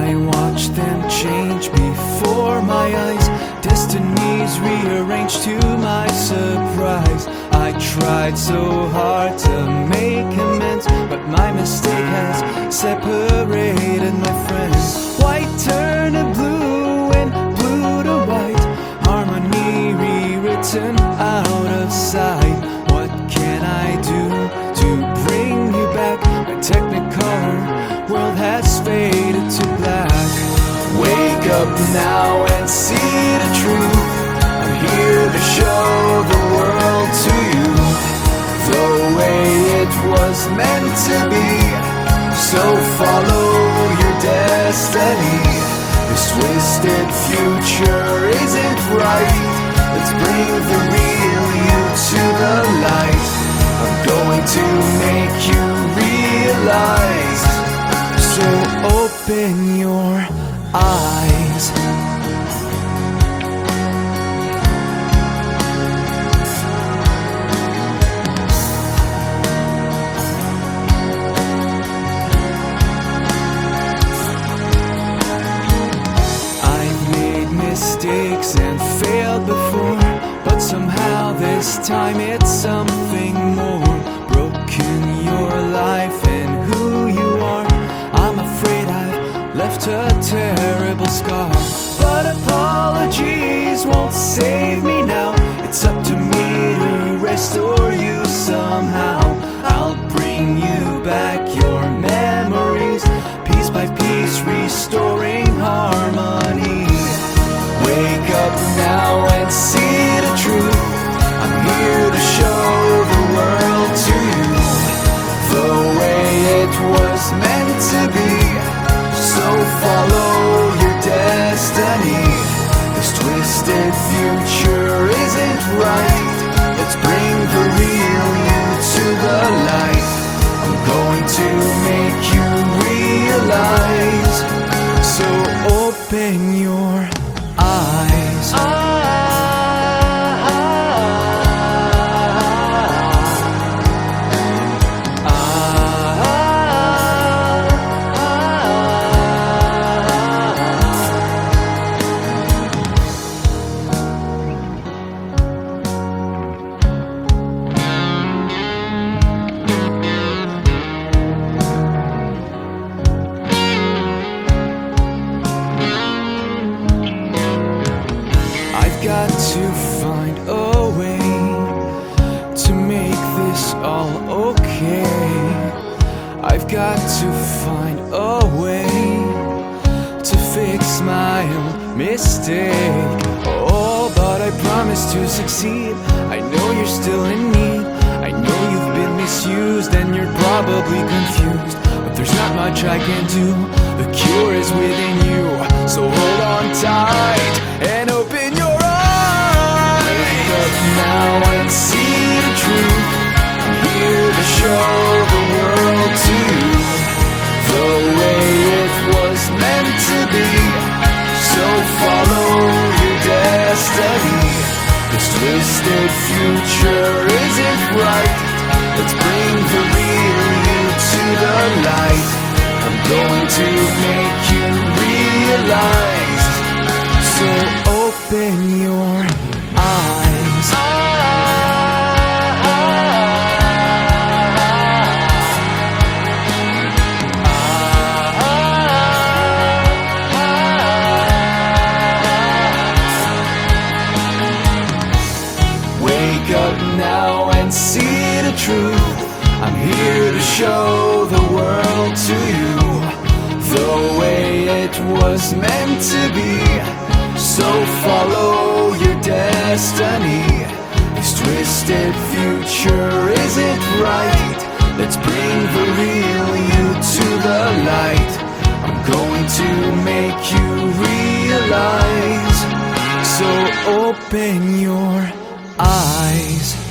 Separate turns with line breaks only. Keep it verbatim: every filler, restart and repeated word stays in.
I watch them change before my eyes. Destinies rearranged to my surprise. I tried so hard to make amends, but my mistake has separated my friends. White turned to blue and blue to white, harmony rewritten out of sight. What can I do to bring you back? My technicolor world has faded to black. Wake up now and see the truth. I'm here to show the world to you the way it was meant to be. So follow your destiny. This twisted future isn't right. Let's bring the real you to the light. I'm going to make you realize. So open your eyes. I've made mistakes and failed before, but somehow this time it's something more. Broken your life and who you are. I'm afraid I've left a terrible scar, but apologies won't save me now. It's up to me to restore you somehow. I'll bring you back your memories, piece by piece, restoring harmony. Wake up now and see the truth. I'm here to show the world to you the way it was meant to be. So follow your destiny. This twisted future isn't right. Let's bring the real you to the light. I'm going to make you realize. So open your eyes. Got to find a way to make this all okay. I've got to find a way to fix my own mistake. Oh, but I promise to succeed. I know you're still in need. I know you've been misused and you're probably confused, but there's not much I can do. The cure is within you, so hold on tight and open your now and see the truth. I'm here to show the world to you the way it was meant to be. So follow your destiny. This twisted future isn't right. Let's bring the real you to the light. I'm going to make you realize. So open your eyes. Wake up now and see the truth. I'm here to show the world to you the way it was meant to be. So follow your destiny. This twisted future isn't right. Let's bring the real you to the light. I'm going to make you realize. So open your eyes.